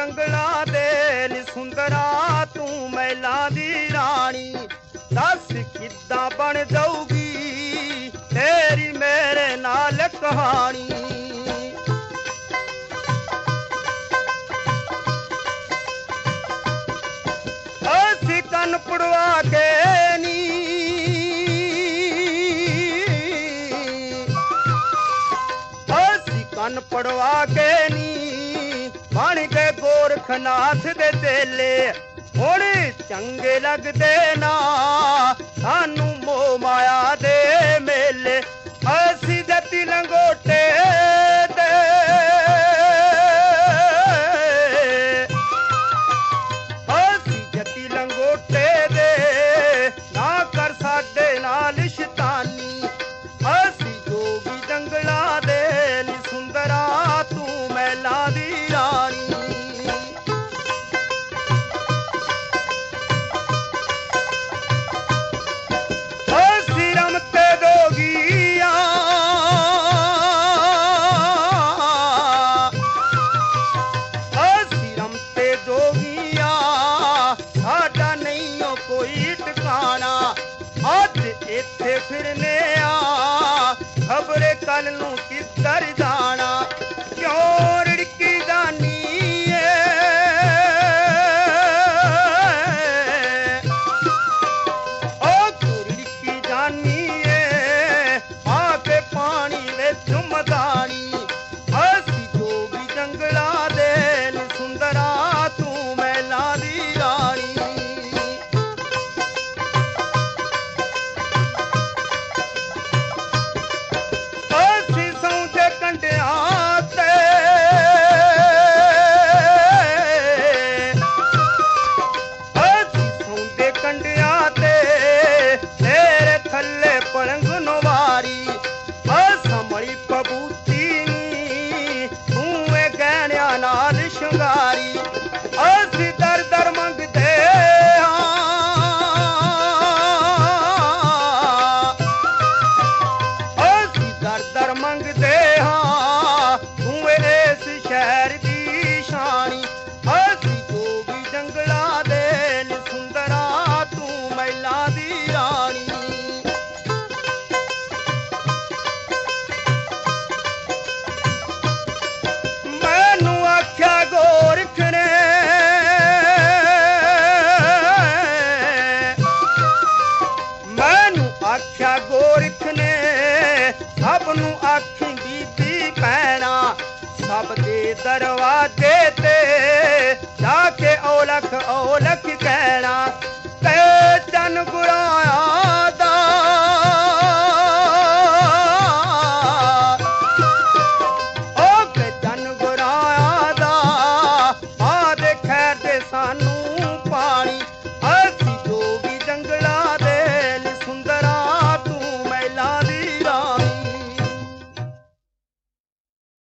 जंगलां दे नी सुंदरा तू महलां दी रानी। दस किद्दां बन जाऊगी तेरी मेरे नाल कहानी। असी कन पड़वा के नी कन पड़वा के नी बन गए गोरखनाथ दे चेले। हुण चंगे लगदे ना सानू मोह माया दे मेले। असी जती लंगोटे दे असी जती लंगोटे दे ना कर साडे नाल शैतानी। असी जोगी जंगलां दे नी सुंदरा तू महलां दी रानी। असी रमते जोगिया असी रमते जोगिया साडा नहीं ओ कोई ठिकाना। अज इत्थे फिरने आ खबरे कल नू किधर जाना। क्यों रिड़की जानी रिड़की जानी आके पानी विच मदानी। असी जोगी जंगलां दे नी सुंदरा तू महलां दी रानी। शंगारी असी दर दर मंगदे असी दर दर मंगदे तू इस शहर दी शानी। असी जोगी जंगलां दे नी सुंदरा तू महलां दी रानी। आख्या गोरख ने सब नू आखी बीती पैना। सब दे दरवाजे ते